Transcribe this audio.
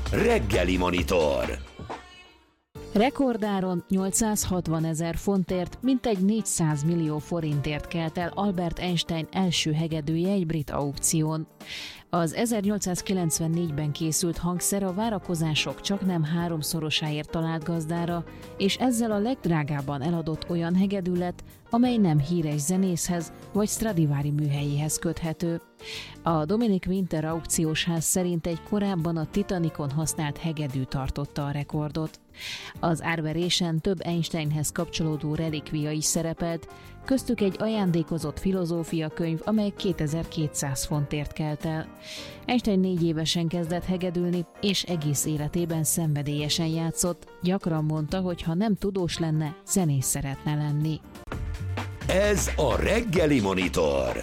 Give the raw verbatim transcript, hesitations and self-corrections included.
Reggeli Monitor. Rekordáron nyolcszázhatvanezer fontért, mintegy négyszáz millió forintért kelt el Albert Einstein első hegedűje egy brit aukción. Az ezernyolcszázkilencvennégyben készült hangszer a várakozások csaknem háromszorosáért talált gazdára, és ezzel a legdrágábban eladott olyan hegedű lett, amely nem híres zenészhez vagy Stradivari műhelyéhez köthető. A Dominic Winter aukciós ház szerint egy korábban a Titanicon használt hegedű tartotta a rekordot. Az árverésen több Einsteinhez kapcsolódó relikvia is szerepelt, köztük egy ajándékozott filozófiakönyv, amely kétezer-kétszáz fontért kelt el. Einstein négy évesen kezdett hegedülni, és egész életében szenvedélyesen játszott. Gyakran mondta, hogy ha nem tudós lenne, zenész szeretne lenni. Ez a Reggeli Monitor.